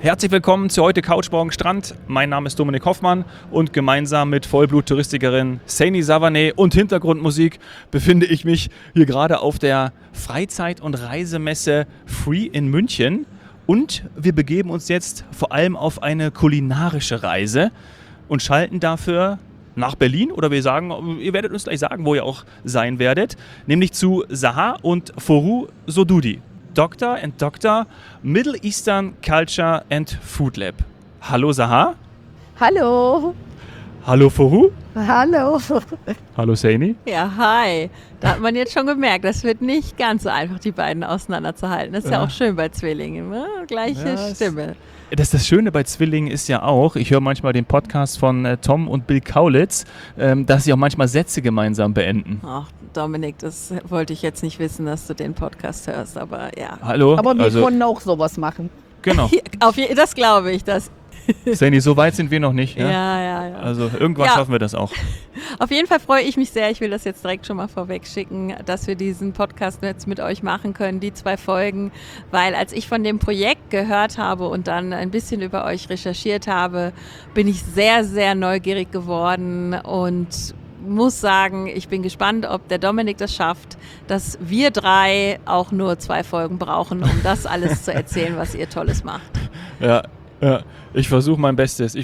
Herzlich willkommen zu heute Couch Morgen Strand. Mein Name ist Dominik Hoffmann und gemeinsam mit Vollblut-Touristikerin Saini Savané und Hintergrundmusik befinde ich mich hier gerade auf der Freizeit- und Reisemesse Free in München. Und wir begeben uns jetzt vor allem auf eine kulinarische Reise und schalten dafür nach Berlin, oder wir sagen, ihr werdet uns gleich sagen, wo ihr auch sein werdet, nämlich zu Zaha und Forooh Sodudi. Doctor and Doctor, Middle Eastern Culture and Food Lab. Hallo Zaha. Hallo. Hallo Forooh. Hallo. Hallo Saini. Ja, hi. Da hat man jetzt schon gemerkt, das wird nicht ganz so einfach, die beiden auseinanderzuhalten. Das ist ja auch schön bei Zwillingen, ne? Gleiche Stimme. Das Schöne bei Zwillingen ist ja auch, ich höre manchmal den Podcast von Tom und Bill Kaulitz, dass sie auch manchmal Sätze gemeinsam beenden. Ach, Dominik, das wollte ich jetzt nicht wissen, dass du den Podcast hörst, aber ja. Hallo. Aber wir können auch sowas machen. Genau. Das glaube ich. Saini, so weit sind wir noch nicht. Ja. Ja. Also irgendwann schaffen wir das auch. Auf jeden Fall freue ich mich sehr, ich will das jetzt direkt schon mal vorweg schicken, dass wir diesen Podcast jetzt mit euch machen können, die 2 Folgen, weil als ich von dem Projekt gehört habe und dann ein bisschen über euch recherchiert habe, bin ich sehr, sehr neugierig geworden und muss sagen, ich bin gespannt, ob der Dominik das schafft, dass wir 3 auch nur 2 Folgen brauchen, um das alles zu erzählen, was ihr Tolles macht. Ja, ich versuche mein Bestes.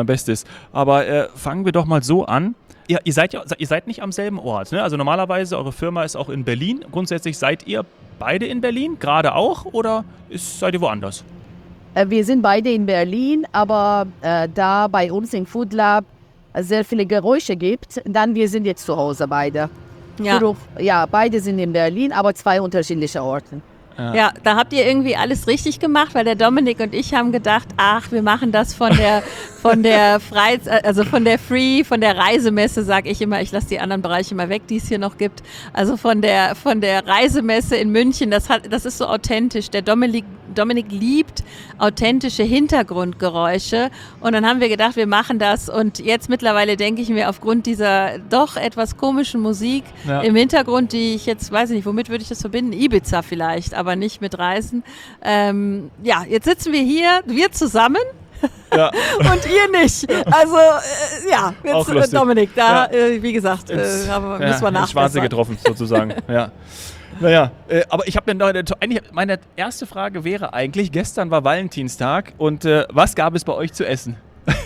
Aber fangen wir doch mal so an. Ihr seid nicht am selben Ort, ne? Also normalerweise, eure Firma ist auch in Berlin. Grundsätzlich seid ihr beide in Berlin, gerade auch, oder seid ihr woanders? Wir sind beide in Berlin, aber da bei uns im Food Lab sehr viele Geräusche gibt, dann wir sind jetzt zu Hause beide. Ja, beide sind in Berlin, aber 2 unterschiedliche Orte. Ja, da habt ihr irgendwie alles richtig gemacht, weil der Dominik und ich haben gedacht, wir machen das von der von der Reisemesse, sage ich immer, ich lasse die anderen Bereiche mal weg, die es hier noch gibt. Also von der Reisemesse in München, das ist so authentisch. Der Dominik liebt authentische Hintergrundgeräusche und dann haben wir gedacht, wir machen das und jetzt mittlerweile denke ich mir, aufgrund dieser doch etwas komischen Musik im Hintergrund, die ich jetzt, weiß ich nicht, womit würde ich das verbinden? Ibiza vielleicht, aber nicht mit Reisen. Jetzt sitzen wir hier, wir zusammen. Ja. Und ihr nicht. Also, jetzt, Dominik, wie gesagt, müssen wir nachbessern. Ins Schwarze getroffen, sozusagen. Ja. Naja, aber ich habe meine erste Frage wäre eigentlich, gestern war Valentinstag und was gab es bei euch zu essen?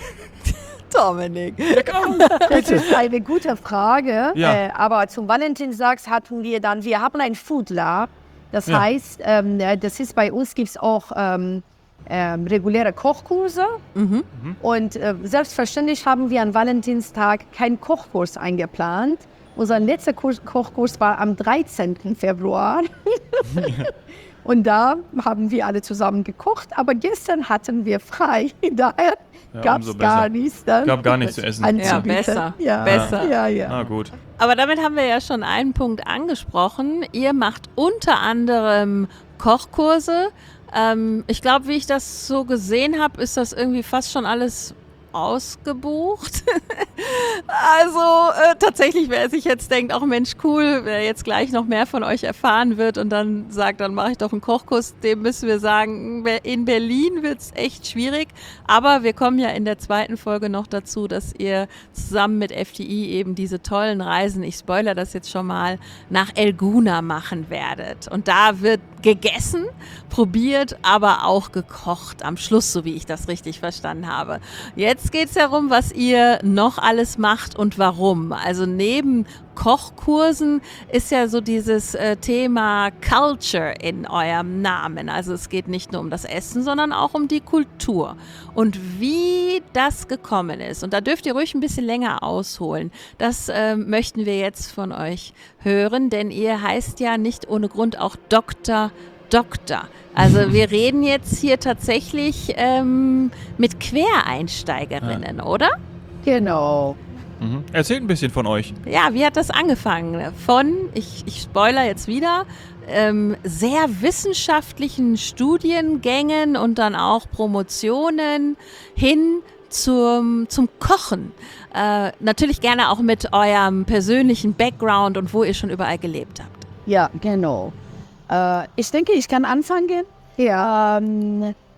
Dominik. Das ist eine gute Frage, aber zum Valentinstag hatten wir haben ein Food Lab, das heißt, bei uns gibt es auch reguläre Kochkurse und selbstverständlich haben wir an Valentinstag keinen Kochkurs eingeplant. Unser letzter Kochkurs war am 13. Februar und da haben wir alle zusammen gekocht, aber gestern hatten wir frei, daher gab es gar nichts. Gab gar nichts zu essen. Besser. Ja. Na gut. Aber damit haben wir ja schon einen Punkt angesprochen. Ihr macht unter anderem Kochkurse. Ich glaube, wie ich das so gesehen habe, ist das irgendwie fast schon alles ausgebucht. Also tatsächlich, wer sich jetzt denkt, auch Mensch, cool, wer jetzt gleich noch mehr von euch erfahren wird und dann sagt, dann mache ich doch einen Kochkurs, dem müssen wir sagen, in Berlin wird es echt schwierig, aber wir kommen ja in der 2. Folge noch dazu, dass ihr zusammen mit FDI eben diese tollen Reisen, ich spoilere das jetzt schon mal, nach El Gouna machen werdet. Und da wird gegessen, probiert, aber auch gekocht am Schluss, so wie ich das richtig verstanden habe. Jetzt geht es darum, was ihr noch alles macht und warum. Also neben Kochkursen ist ja so dieses Thema Culture in eurem Namen. Also es geht nicht nur um das Essen, sondern auch um die Kultur. Und wie das gekommen ist, und da dürft ihr ruhig ein bisschen länger ausholen, das möchten wir jetzt von euch hören, denn ihr heißt ja nicht ohne Grund auch Doktor. Also wir reden jetzt hier tatsächlich mit Quereinsteigerinnen, oder? Genau. Erzählt ein bisschen von euch. Ja, wie hat das angefangen? Ich spoiler jetzt wieder, sehr wissenschaftlichen Studiengängen und dann auch Promotionen hin zum Kochen. Natürlich gerne auch mit eurem persönlichen Background und wo ihr schon überall gelebt habt. Ja, genau. Ich denke, ich kann anfangen. Ja.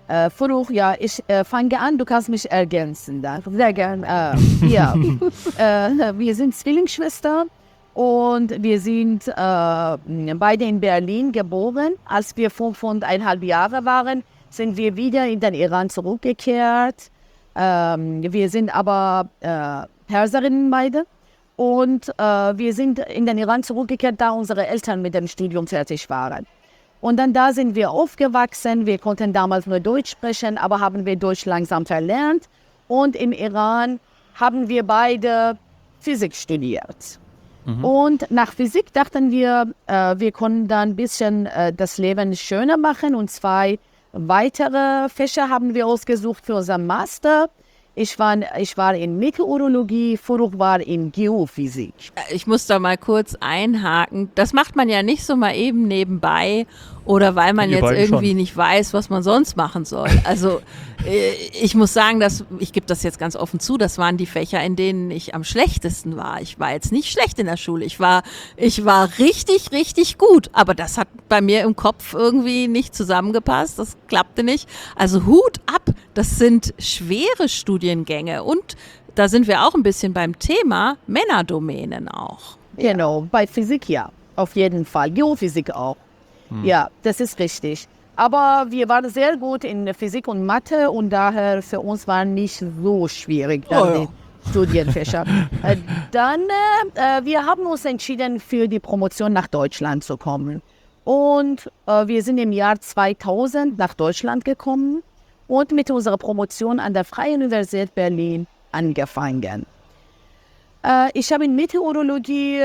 Furuk, ja, ich fange an, du kannst mich ergänzen. Sehr gern. Ja. Wir sind Zwillingsschwestern und wir sind beide in Berlin geboren. Als wir 5,5 Jahre waren, sind wir wieder in den Iran zurückgekehrt. Wir sind aber Perserinnen beide. Und wir sind in den Iran zurückgekehrt, da unsere Eltern mit dem Studium fertig waren. Und dann da sind wir aufgewachsen. Wir konnten damals nur Deutsch sprechen, aber haben wir Deutsch langsam verlernt. Und im Iran haben wir beide Physik studiert. Und nach Physik dachten wir, wir können dann ein bisschen das Leben schöner machen. Und 2 weitere Fächer haben wir ausgesucht für unseren Master. Ich war in Meteorologie, Furuk war in Geophysik. Ich muss da mal kurz einhaken. Das macht man ja nicht so mal eben nebenbei oder weil man jetzt irgendwie nicht weiß, was man sonst machen soll. Also ich muss sagen, ich gebe das jetzt ganz offen zu, das waren die Fächer, in denen ich am schlechtesten war. Ich war jetzt nicht schlecht in der Schule. Ich war richtig, richtig gut. Aber das hat bei mir im Kopf irgendwie nicht zusammengepasst. Das klappte nicht. Also Hut ab, das sind schwere Studiengänge. Und da sind wir auch ein bisschen beim Thema Männerdomänen auch. Genau, bei Physik ja, auf jeden Fall. Geophysik auch. Ja, das ist richtig. Aber wir waren sehr gut in Physik und Mathe und daher für uns war nicht so schwierig, die Studienfächer. Wir haben uns entschieden, für die Promotion nach Deutschland zu kommen. Und wir sind im Jahr 2000 nach Deutschland gekommen und mit unserer Promotion an der Freien Universität Berlin angefangen. Ich habe in Meteorologie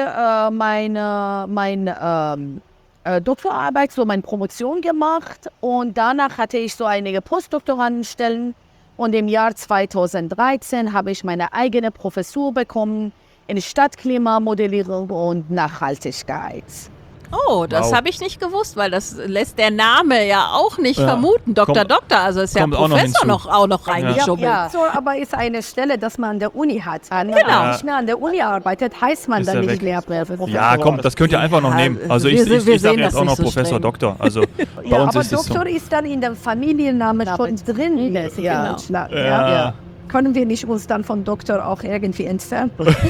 meine Doktorarbeit, so meine Promotion gemacht und danach hatte ich so einige Postdoktorandenstellen und im Jahr 2013 habe ich meine eigene Professur bekommen in Stadtklimamodellierung und Nachhaltigkeit. Oh, das habe ich nicht gewusst, weil das lässt der Name ja auch nicht vermuten. Doktor, also ist ja Professor auch noch reingeschubbelt. Ja, so, aber ist eine Stelle, dass man an der Uni hat. Wenn man nicht mehr an der Uni arbeitet, heißt man dann nicht Lehrprofessor. Ja, komm, das könnt ihr einfach noch nehmen. Also ich sage jetzt auch noch Professor, Doktor. Also bei uns aber ist es so. Doktor ist dann in dem Familiennamen schon drin. Ja. Können wir nicht uns dann von Doktor auch irgendwie entfernen?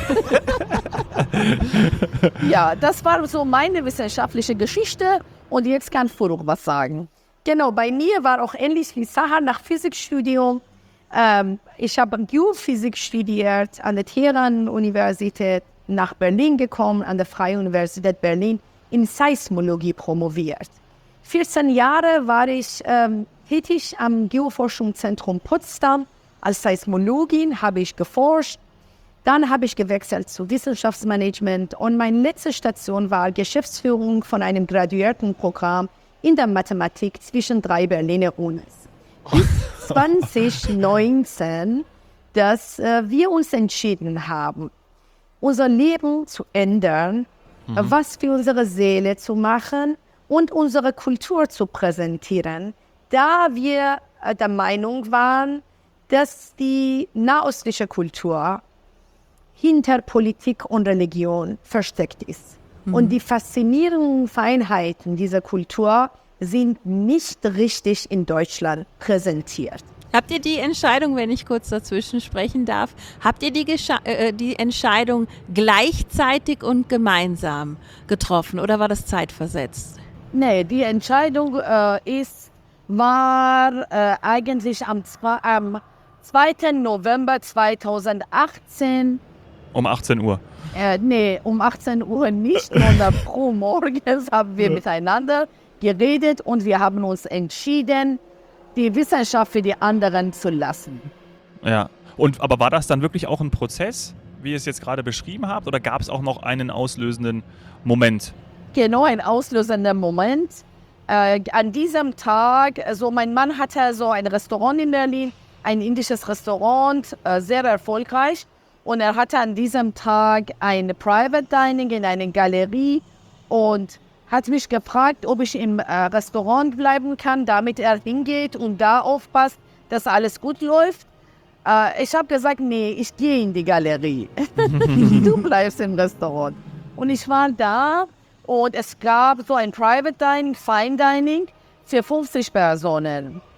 Ja, das war so meine wissenschaftliche Geschichte und jetzt kann Furuk was sagen. Genau, bei mir war auch ähnlich wie Sahar nach Physikstudium. Ich habe Geophysik studiert an der Teheran-Universität, nach Berlin gekommen, an der Freien Universität Berlin, in Seismologie promoviert. 14 Jahre war ich tätig am Geoforschungszentrum Potsdam. Als Seismologin habe ich geforscht. Dann habe ich gewechselt zu Wissenschaftsmanagement und meine letzte Station war Geschäftsführung von einem Graduiertenprogramm in der Mathematik zwischen 3 Berliner Unis. Bis 2019, dass wir uns entschieden haben, unser Leben zu ändern, was für unsere Seele zu machen und unsere Kultur zu präsentieren, da wir der Meinung waren, dass die nahöstliche Kultur hinter Politik und Religion versteckt ist. Und die faszinierenden Feinheiten dieser Kultur sind nicht richtig in Deutschland präsentiert. Habt ihr die Entscheidung, wenn ich kurz dazwischen sprechen darf, habt ihr die Entscheidung gleichzeitig und gemeinsam getroffen oder war das zeitversetzt? Nee, die Entscheidung war eigentlich am 2. November 2018. Um 18 Uhr? Nee, um 18 Uhr nicht, sondern pro morgens haben wir miteinander geredet und wir haben uns entschieden, die Wissenschaft für die anderen zu lassen. Ja, aber war das dann wirklich auch ein Prozess, wie ihr es jetzt gerade beschrieben habt, oder gab es auch noch einen auslösenden Moment? Genau, ein auslösender Moment. An diesem Tag, also mein Mann hatte so ein Restaurant in Berlin, ein indisches Restaurant, sehr erfolgreich. Und er hatte an diesem Tag ein Private Dining in einer Galerie und hat mich gefragt, ob ich im Restaurant bleiben kann, damit er hingeht und da aufpasst, dass alles gut läuft. Ich habe gesagt, nee, ich gehe in die Galerie. Du bleibst im Restaurant. Und ich war da und es gab so ein Private Dining, Fine Dining für 50 Personen.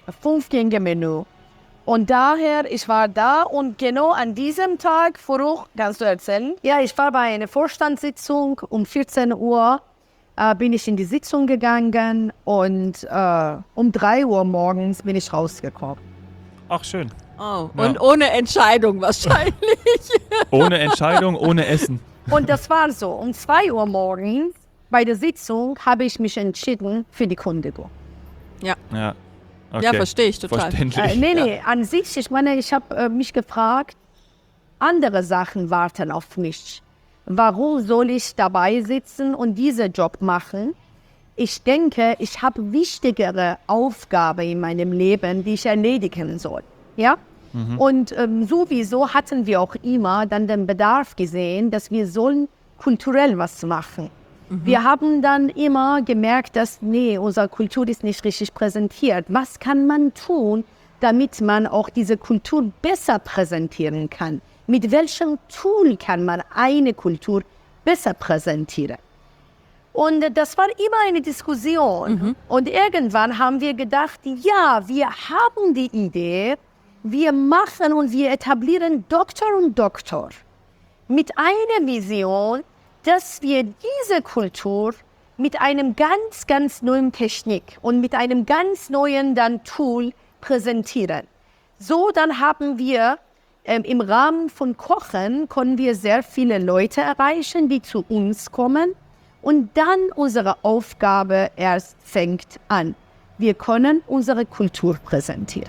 5-Gänge-Menü. Und daher, ich war da und genau an diesem Tag, Furuch, kannst du erzählen? Ja, ich war bei einer Vorstandssitzung um 14 Uhr, bin ich in die Sitzung gegangen und um 3 Uhr morgens bin ich rausgekommen. Ach, schön. Oh, ja. Und ohne Entscheidung wahrscheinlich. Ohne Entscheidung, ohne Essen. Und das war so, um 2 Uhr morgens bei der Sitzung habe ich mich entschieden für die Kündigung. Ja. Okay. Ja, verstehe ich total. Verständlich. Nee, an sich, ich meine, ich habe mich gefragt, andere Sachen warten auf mich. Warum soll ich dabei sitzen und diesen Job machen? Ich denke, ich habe wichtigere Aufgaben in meinem Leben, die ich erledigen soll. Ja? Und sowieso hatten wir auch immer dann den Bedarf gesehen, dass wir sollen kulturell was machen. Wir haben dann immer gemerkt, dass, unsere Kultur ist nicht richtig präsentiert. Was kann man tun, damit man auch diese Kultur besser präsentieren kann? Mit welchem Tool kann man eine Kultur besser präsentieren? Und das war immer eine Diskussion. Und irgendwann haben wir gedacht, ja, wir haben die Idee, wir machen und wir etablieren Doktor und Doktor mit einer Vision, dass wir diese Kultur mit einem ganz, ganz neuen Technik und mit einem ganz neuen dann Tool präsentieren. So, dann haben wir im Rahmen von Kochen, können wir sehr viele Leute erreichen, die zu uns kommen. Und dann unsere Aufgabe erst fängt an. Wir können unsere Kultur präsentieren.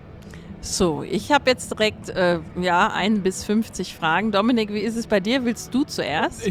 So, ich habe jetzt direkt 1 bis 50 Fragen. Dominik, wie ist es bei dir? Willst du zuerst?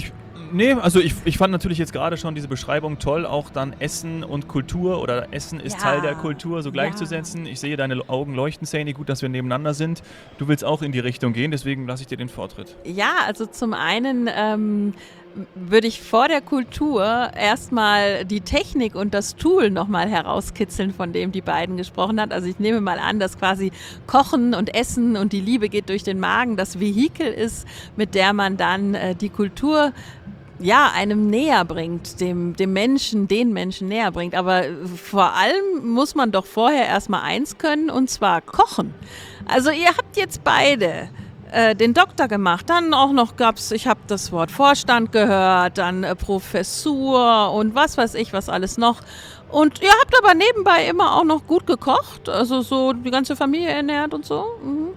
Ich fand natürlich jetzt gerade schon diese Beschreibung toll, auch dann Essen und Kultur oder Essen ist Teil der Kultur so gleichzusetzen. Ich sehe deine Augen leuchten, Saini, gut, dass wir nebeneinander sind. Du willst auch in die Richtung gehen, deswegen lasse ich dir den Vortritt. Ja, also zum einen würde ich vor der Kultur erstmal die Technik und das Tool nochmal herauskitzeln, von dem die beiden gesprochen hat. Also ich nehme mal an, dass quasi Kochen und Essen und die Liebe geht durch den Magen das Vehikel ist, mit der man dann die Kultur einem näher bringt, den Menschen näher bringt. Aber vor allem muss man doch vorher erstmal eins können, und zwar kochen. Also ihr habt jetzt beide den Doktor gemacht, dann auch noch ich habe das Wort Vorstand gehört, dann Professur und was weiß ich, was alles noch. Und ihr habt aber nebenbei immer auch noch gut gekocht, also so die ganze Familie ernährt und so.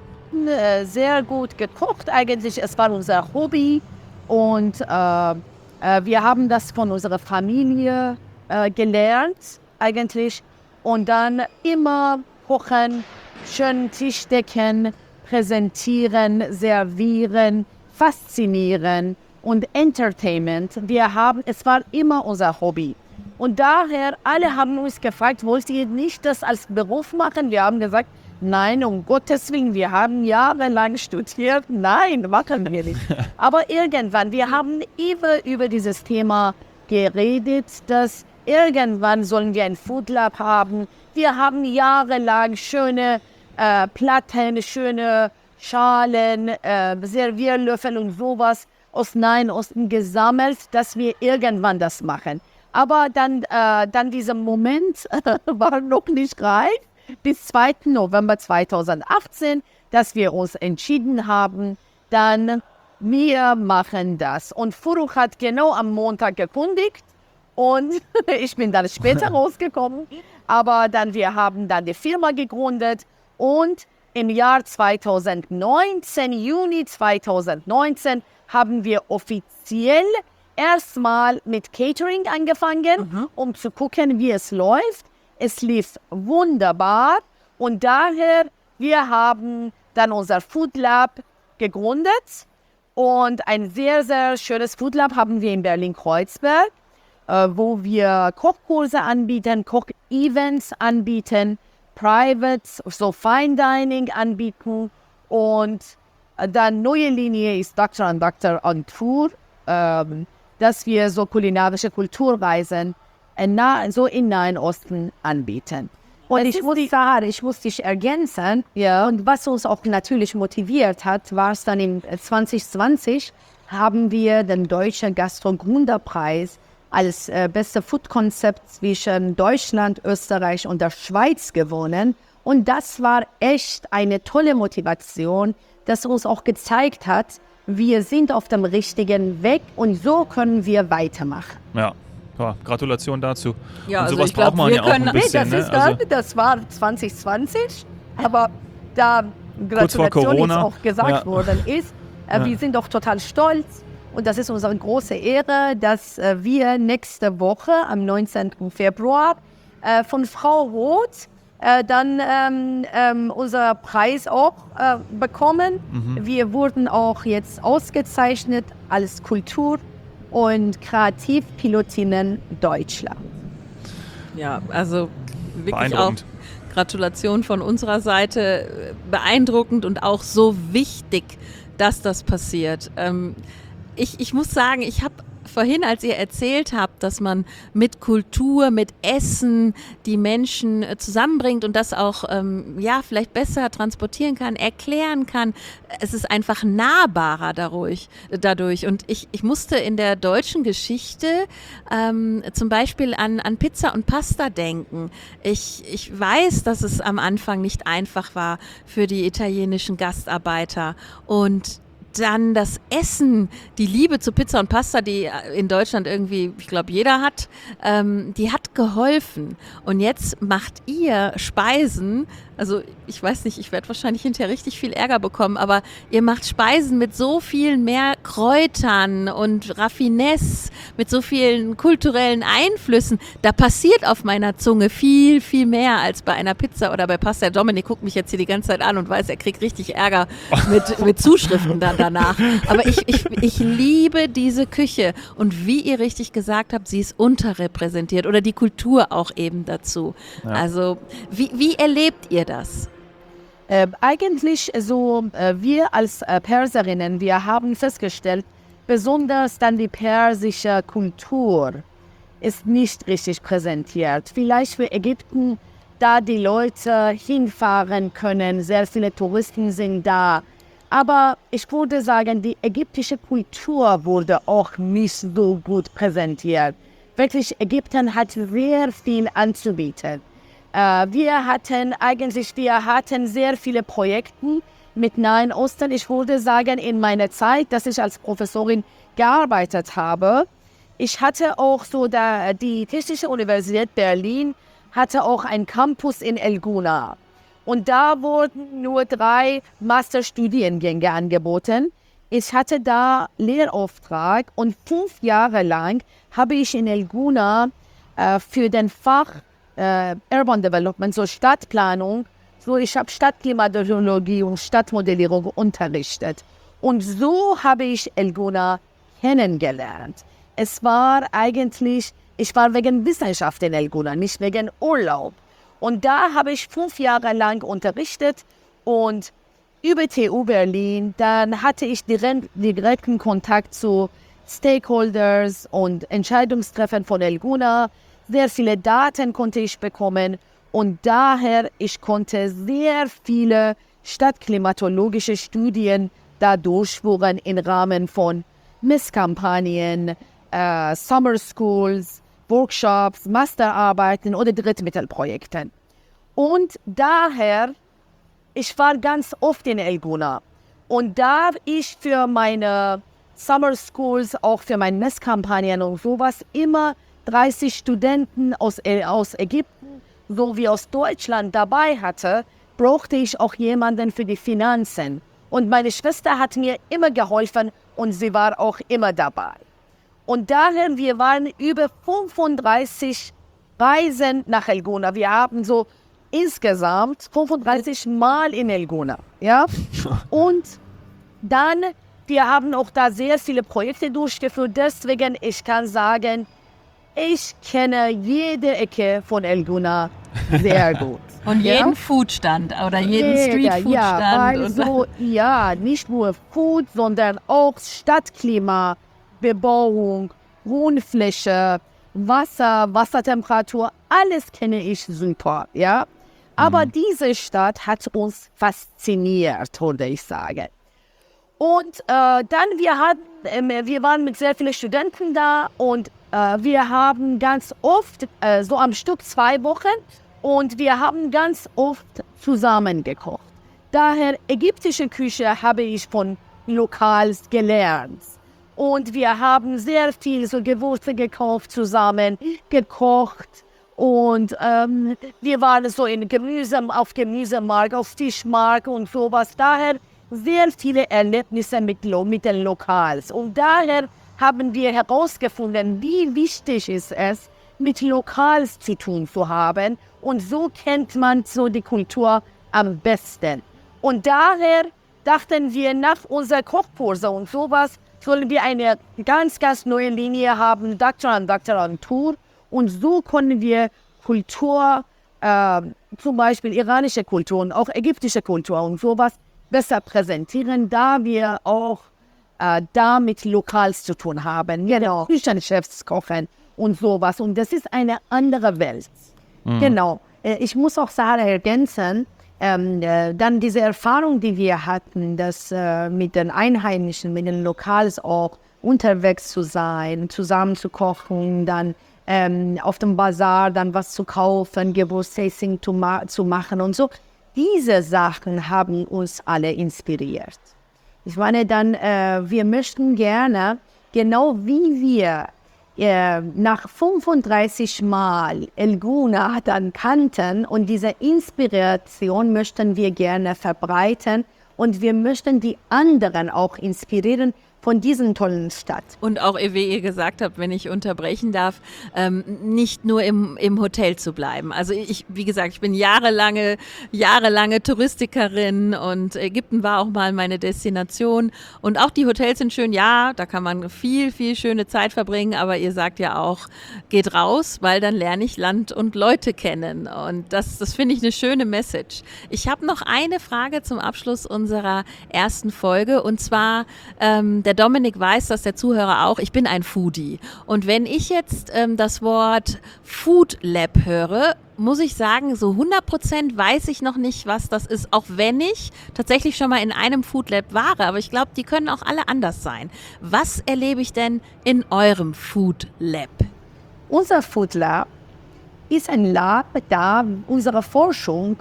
Sehr gut gekocht eigentlich, es war unser Hobby und wir haben das von unserer Familie gelernt eigentlich und dann immer kochen, schön Tisch decken, präsentieren, servieren, faszinieren und Entertainment. Es war immer unser Hobby. Und daher, alle haben uns gefragt, wollt ihr nicht das als Beruf machen? Wir haben gesagt, nein, um Gottes Willen, wir haben jahrelang studiert. Nein, machen wir nicht. Aber irgendwann, wir haben über dieses Thema geredet, dass irgendwann sollen wir ein Food Lab haben. Wir haben jahrelang schöne Platten, schöne Schalen, Servierlöffel und sowas aus Nahen Osten gesammelt, dass wir irgendwann das machen. Aber dann dieser Moment war noch nicht reif, bis 2. November 2018, dass wir uns entschieden haben, dann wir machen das. Und Furuch hat genau am Montag gekündigt und ich bin dann später rausgekommen. Aber dann wir haben dann die Firma gegründet. Und im Jahr 2019, Juni 2019, haben wir offiziell erstmal mit Catering angefangen, um zu gucken, wie es läuft. Es lief wunderbar und daher, wir haben dann unser Food Lab gegründet und ein sehr, sehr schönes Food Lab haben wir in Berlin-Kreuzberg, wo wir Kochkurse anbieten, Koch-Events anbieten, Privates, so Fine Dining anbieten und dann neue Linie ist Dr. & Dr. on Tour, dass wir so kulinarische Kulturreisen so im Nahen Osten anbieten. Und ich muss dich ergänzen, und was uns auch natürlich motiviert hat, war es dann im 2020, haben wir den Deutschen Gastro-Gründerpreis als beste Food-Konzept zwischen Deutschland, Österreich und der Schweiz gewonnen. Und das war echt eine tolle Motivation, das uns auch gezeigt hat, wir sind auf dem richtigen Weg und so können wir weitermachen. Ja. Gratulation dazu. Ja, und also sowas braucht man ja auch ein bisschen. Das war 2020, aber da kurz vor Gratulation Corona. jetzt auch gesagt worden ist, wir sind doch total stolz und das ist unsere große Ehre, dass wir nächste Woche am 19. Februar von Frau Roth dann unser Preis auch bekommen. Wir wurden auch jetzt ausgezeichnet als Kultur- und Kreativpilotinnen Deutschland. Ja, also wirklich auch Gratulation von unserer Seite. Beeindruckend und auch so wichtig, dass das passiert. Ich muss sagen, ich habe vorhin, als ihr erzählt habt, dass man mit Kultur, mit Essen die Menschen zusammenbringt und das auch vielleicht besser transportieren kann, erklären kann. Es ist einfach nahbarer dadurch. Und ich musste in der deutschen Geschichte zum Beispiel an Pizza und Pasta denken. Ich weiß, dass es am Anfang nicht einfach war für die italienischen Gastarbeiter und dann das Essen, die Liebe zu Pizza und Pasta, die in Deutschland irgendwie, ich glaube, jeder hat, die hat geholfen. Und jetzt macht ihr Speisen, also ich weiß nicht, ich werde wahrscheinlich hinterher richtig viel Ärger bekommen, aber ihr macht Speisen mit so viel mehr Kräutern und Raffinesse, mit so vielen kulturellen Einflüssen. Da passiert auf meiner Zunge viel, viel mehr als bei einer Pizza oder bei Pasta. Dominik guckt mich jetzt hier die ganze Zeit an und weiß, er kriegt richtig Ärger mit Zuschriften dann danach. Aber ich liebe diese Küche und wie ihr richtig gesagt habt, sie ist unterrepräsentiert oder die Kultur auch eben dazu. Ja. Also wie erlebt ihr das? Eigentlich so, wir als Perserinnen, wir haben festgestellt, besonders dann die persische Kultur ist nicht richtig präsentiert. Vielleicht für Ägypten, da die Leute hinfahren können, sehr viele Touristen sind da. Aber ich würde sagen, die ägyptische Kultur wurde auch nicht so gut präsentiert. Wirklich, Ägypten hat sehr viel anzubieten. Wir hatten sehr viele Projekte mit Nahen Osten. Ich würde sagen, in meiner Zeit, dass ich als Professorin gearbeitet habe, ich hatte auch so die Technische Universität Berlin hatte auch einen Campus in El Gouna. Und da wurden nur 3 Masterstudiengänge angeboten. Ich hatte da Lehrauftrag und 5 Jahre lang habe ich in El Gouna für den Fach Urban Development, so Stadtplanung, ich habe Stadtklimatologie und Stadtmodellierung unterrichtet. Und so habe ich El Gouna kennengelernt. Ich war wegen Wissenschaft in El Gouna, nicht wegen Urlaub. Und da habe ich 5 Jahre lang unterrichtet und über TU Berlin, dann hatte ich direkten Kontakt zu Stakeholders und Entscheidungsträgern von El Gouna. Sehr viele Daten konnte ich bekommen und daher ich konnte sehr viele stadtklimatologische Studien da durchführen im Rahmen von Messkampagnen, Summer Schools, Workshops, Masterarbeiten oder Drittmittelprojekten. Und daher, ich war ganz oft in El Gouna und da ich für meine Summer Schools, auch für meine Messkampagnen und sowas immer 30 Studenten aus Ägypten sowie aus Deutschland dabei hatte, brauchte ich auch jemanden für die Finanzen. Und meine Schwester hat mir immer geholfen und sie war auch immer dabei. Und daher, wir waren über 35 Reisen nach El Gouna. Wir haben so insgesamt 35 Mal in El Gouna. Ja? Und dann, wir haben auch da sehr viele Projekte durchgeführt. Deswegen, ich kann sagen, ich kenne jede Ecke von El Gouna sehr gut. Und jeden Foodstand oder jeden Streetfoodstand. Nicht nur Food, sondern auch Stadtklima, Bebauung, Wohnfläche, Wasser, Wassertemperatur, alles kenne ich super, ja. Aber diese Stadt hat uns fasziniert, würde ich sagen. Und dann, wir waren mit sehr vielen Studenten da und wir haben ganz oft, so am Stück 2 Wochen, Und wir haben ganz oft zusammen gekocht. Daher, ägyptische Küche habe ich von Lokals gelernt. Und wir haben sehr viel so Gewürze gekauft, zusammen gekocht. Und wir waren so auf Gemüsemarkt, auf Fischmarkt und sowas. Daher sehr viele Erlebnisse mit den Lokals. Und daher haben wir herausgefunden, wie wichtig ist es, mit Lokals zu tun zu haben. Und so kennt man so die Kultur am besten. Und daher dachten wir, nach unserer Kochkurse und sowas, sollen wir eine ganz, ganz neue Linie haben, Doktorand-Tour. Und so können wir Kultur, zum Beispiel iranische Kultur und auch ägyptische Kultur und sowas besser präsentieren, da wir auch da mit Lokals zu tun haben. Genau, Küchenchefs kochen und sowas. Und das ist eine andere Welt. Genau. Ich muss auch sagen, ergänzen, dann diese Erfahrung, die wir hatten, dass mit den Einheimischen, mit den Lokals auch unterwegs zu sein, zusammen zu kochen, dann auf dem Bazar dann was zu kaufen, Gewürztasting zu machen und so. Diese Sachen haben uns alle inspiriert. Ich meine dann, wir möchten gerne, genau wie wir nach 35 Mal El Gouna dann kannten und diese Inspiration möchten wir gerne verbreiten und wir möchten die anderen auch inspirieren von diesen tollen Stadt. Und auch, wie ihr gesagt habt, wenn ich unterbrechen darf, nicht nur im Hotel zu bleiben. Also wie gesagt, ich bin jahrelange Touristikerin und Ägypten war auch mal meine Destination. Und auch die Hotels sind schön, ja, da kann man viel, viel schöne Zeit verbringen, aber ihr sagt ja auch, geht raus, weil dann lerne ich Land und Leute kennen. Und das finde ich eine schöne Message. Ich habe noch eine Frage zum Abschluss unserer ersten Folge und zwar, der Dominik weiß, dass der Zuhörer auch, ich bin ein Foodie. Und wenn ich jetzt das Wort Food Lab höre, muss ich sagen, so 100% weiß ich noch nicht, was das ist, auch wenn ich tatsächlich schon mal in einem Food Lab war. Aber ich glaube, die können auch alle anders sein. Was erlebe ich denn in eurem Food Lab? Unser Food Lab ist ein Lab, da unsere Forschung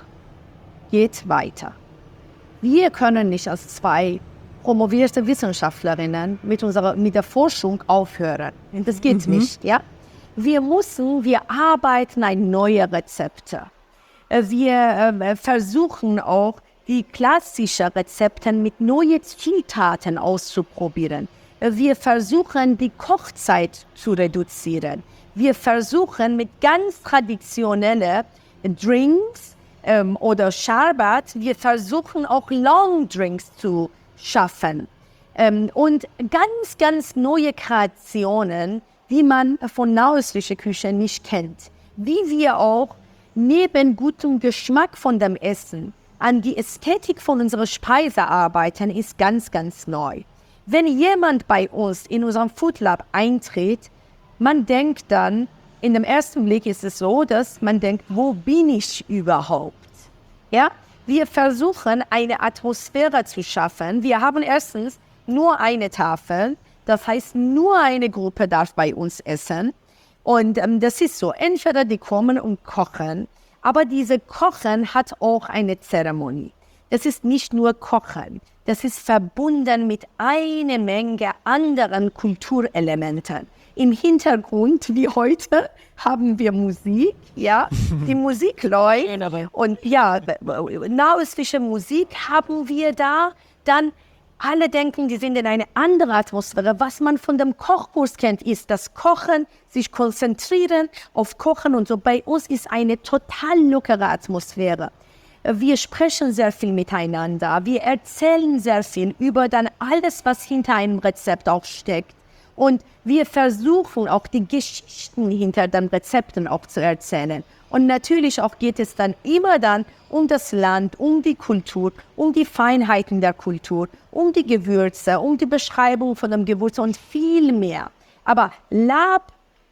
geht weiter. Wir können nicht als zwei promovierte Wissenschaftlerinnen mit der Forschung aufhören. Das geht nicht, ja. Wir arbeiten an neue Rezepte. Wir versuchen auch, die klassischen Rezepte mit neuen Zutaten auszuprobieren. Wir versuchen, die Kochzeit zu reduzieren. Wir versuchen, mit ganz traditionellen Drinks oder Sharbat, wir versuchen auch Long Drinks zu schaffen. Und ganz, ganz neue Kreationen, die man von nahöstlicher Küche nicht kennt. Wie wir auch neben gutem Geschmack von dem Essen an die Ästhetik von unserer Speise arbeiten, ist ganz, ganz neu. Wenn jemand bei uns in unserem Food Lab eintritt, man denkt dann, in dem ersten Blick ist es so, dass man denkt, wo bin ich überhaupt? Ja? Wir versuchen, eine Atmosphäre zu schaffen. Wir haben erstens nur eine Tafel, das heißt, nur eine Gruppe darf bei uns essen. Und das ist so, entweder die kommen und kochen, aber diese Kochen hat auch eine Zeremonie. Das ist nicht nur Kochen, das ist verbunden mit einer Menge anderen Kulturelementen. Im Hintergrund, wie heute, haben wir Musik, ja, die Musik läuft und ja, nahöstliche Musik haben wir da, dann alle denken, die sind in eine andere Atmosphäre. Was man von dem Kochkurs kennt, ist das Kochen, sich konzentrieren auf Kochen und so. Bei uns ist eine total lockere Atmosphäre. Wir sprechen sehr viel miteinander, wir erzählen sehr viel über dann alles, was hinter einem Rezept auch steckt. Und wir versuchen auch die Geschichten hinter den Rezepten auch zu erzählen. Und natürlich auch geht es dann immer dann um das Land, um die Kultur, um die Feinheiten der Kultur, um die Gewürze, um die Beschreibung von dem Gewürz und viel mehr. Aber Lab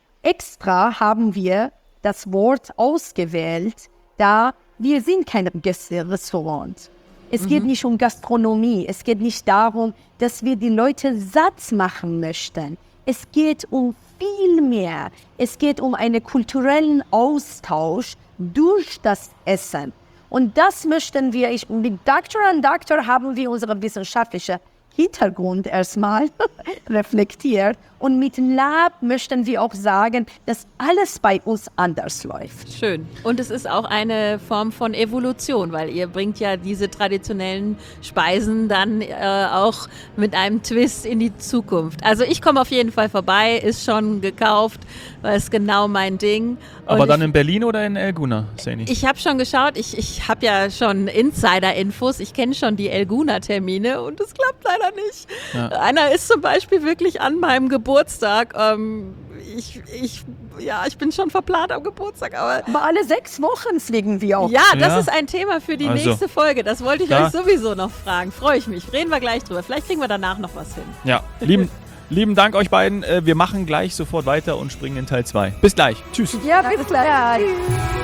extra haben wir das Wort ausgewählt, da wir sind kein Restaurant. Es geht nicht um Gastronomie, es geht nicht darum, dass wir die Leute satt machen möchten. Es geht um viel mehr. Es geht um einen kulturellen Austausch durch das Essen. Und das möchten wir, mit Doctor and Doctor haben wir unseren wissenschaftlichen Hintergrund erstmal reflektiert. Und mit Lab möchten wir auch sagen, dass alles bei uns anders läuft. Schön. Und es ist auch eine Form von Evolution, weil ihr bringt ja diese traditionellen Speisen dann auch mit einem Twist in die Zukunft. Also ich komme auf jeden Fall vorbei, ist schon gekauft, weil es genau mein Ding. Aber und dann in Berlin oder in Elguna, Saini? Ich habe schon geschaut, ich habe ja schon Insider-Infos, ich kenne schon die Elguna-Termine und es klappt leider nicht. Ja. Einer ist zum Beispiel wirklich an meinem Geburtstag. Ich bin schon verplant am Geburtstag. Aber alle 6 Wochen fliegen wir auch. Ja, das ist ein Thema für die nächste Folge. Das wollte ich euch sowieso noch fragen. Freue ich mich. Reden wir gleich drüber. Vielleicht kriegen wir danach noch was hin. Ja, lieben Dank euch beiden. Wir machen gleich sofort weiter und springen in Teil 2. Bis gleich. Tschüss. Ja, bis gleich. Tschüss.